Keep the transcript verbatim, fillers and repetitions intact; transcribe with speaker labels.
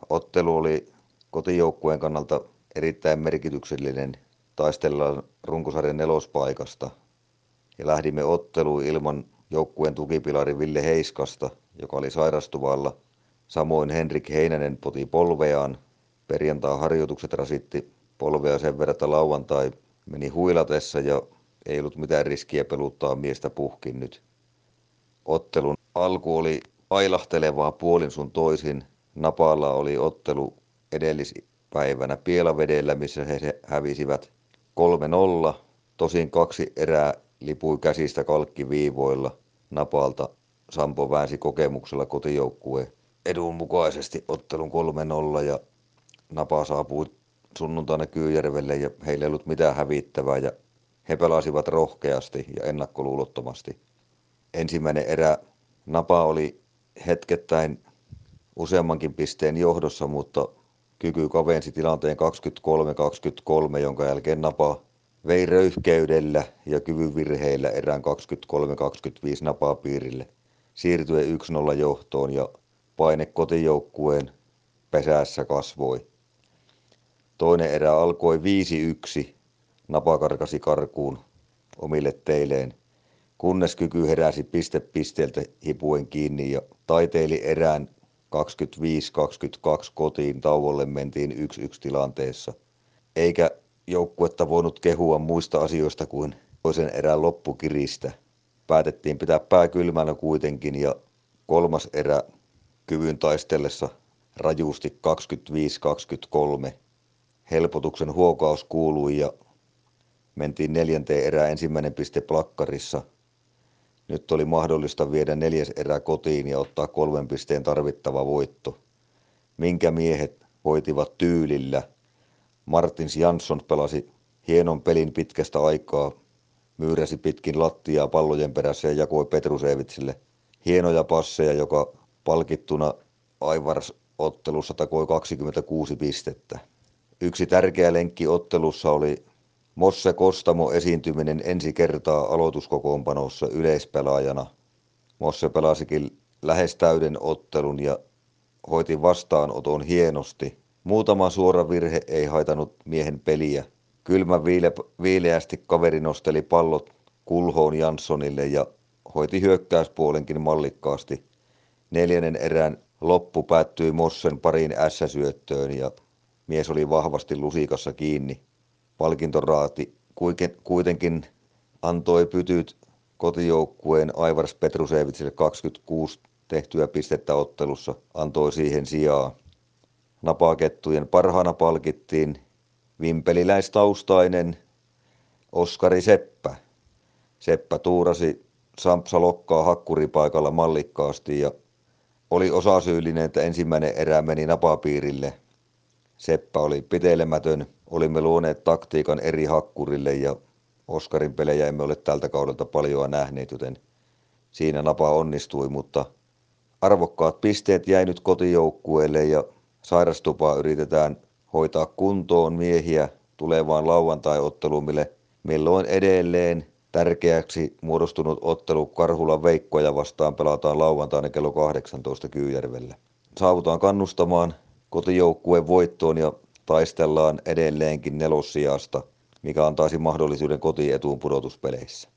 Speaker 1: Ottelu oli kotijoukkueen kannalta erittäin merkityksellinen. Taistellaan runkosarjan nelospaikasta ja lähdimme otteluun ilman joukkueen tukipilari Ville Heiskasta, joka oli sairastuvalla. Samoin Henrik Heinänen poti polveaan. Perjantai harjoitukset rasitti polvea sen verran, että lauantai meni huilatessa ja ei ollut mitään riskiä peluttaa miestä puhkin nyt. Ottelun alku oli ailahtelevaa puolin sun toisin. Napalla oli ottelu edellispäivänä Pielavedellä, missä he hävisivät kolme nolla. Tosin kaksi erää lipui käsistä kalkkiviivoilla. Napalta Sampo väänsi kokemuksella kotijoukkueen edun mukaisesti ottelun kolme nolla ja Napa saapui sunnuntaina Kyyjärvelle ja heillä ei ollut mitään hävittävää ja he pelasivat rohkeasti ja ennakkoluulottomasti. Ensimmäinen erä Napa oli hetkettäin useammankin pisteen johdossa, mutta kyky kavensi tilanteen kaksikymmentäkolme kaksikymmentäkolme, jonka jälkeen Napa vei röyhkeydellä ja kyvyn virheillä erään kaksikymmentäkolme kaksikymmentäviisi Napaa piirille siirtyen yksi nolla johtoon ja paine kotijoukkueen pesässä kasvoi. Toinen erä alkoi viisi yksi. Napa karkasi karkuun omille teilleen, kunnes kyky heräsi piste pisteeltä hipuen kiinni ja taiteili erään kaksikymmentäviisi kaksikymmentäkaksi kotiin. Tauolle mentiin yksi yksi tilanteessa. Eikä joukkuetta voinut kehua muista asioista kuin toisen erän loppukiristä. Päätettiin pitää pää kylmänä kuitenkin ja kolmas erä kyvyn taistellessa rajusti kaksikymmentäviisi kaksikymmentäkolme. Helpotuksen huokaus kuului ja mentiin neljänteen erään ensimmäinen piste plakkarissa. Nyt oli mahdollista viedä neljäs erä kotiin ja ottaa kolmen pisteen tarvittava voitto, minkä miehet voitivat tyylillä. Martins Jansson pelasi hienon pelin pitkästä aikaa, myyräsi pitkin lattiaa pallojen perässä ja jakoi Petrusevitsille hienoja passeja, joka palkittuna Aivars-ottelussa takoi kaksikymmentäkuusi pistettä. Yksi tärkeä lenkki ottelussa oli Mosse Kostamo esiintyminen ensi kertaa aloituskokoonpanossa yleispelaajana. Mosse pelasikin lähes täyden ottelun ja hoiti vastaanoton hienosti. Muutama suora virhe ei haitannut miehen peliä. Kylmä viile, viileästi kaveri nosteli pallot kulhoon Janssonille ja hoiti hyökkäyspuolenkin mallikkaasti. Neljännen erän loppu päättyi Mossen pariin ässäsyöttöön ja mies oli vahvasti lusikassa kiinni. Palkintoraati kuitenkin antoi pytyt kotijoukkueen Aivars Petrusevitsille kaksikymmentäkuusi tehtyä pistettä ottelussa, antoi siihen sijaa. Napakettujen parhaana palkittiin vimpeliläistaustainen Oskari Seppä. Seppä tuurasi Sampsa Lokkaa hakkuripaikalla mallikkaasti ja oli osasyyllinen, että ensimmäinen erä meni napapiirille. Seppä oli pitelemätön, olimme luoneet taktiikan eri hakkurille ja Oskarin pelejä emme ole tältä kaudelta paljoa nähneet, joten siinä Napa onnistui, mutta arvokkaat pisteet jäi nyt kotijoukkueelle ja sairastupaa yritetään hoitaa kuntoon miehiä tulevaan lauantai-otteluun, mille milloin edelleen tärkeäksi muodostunut ottelu Karhulan Veikkoja vastaan pelataan lauantaina kello kahdeksantoista Kyyjärvellä. Saavutaan kannustamaan kotijoukkueen voittoon ja taistellaan edelleenkin nelossijasta, mikä antaisi mahdollisuuden kotietuun pudotuspeleissä.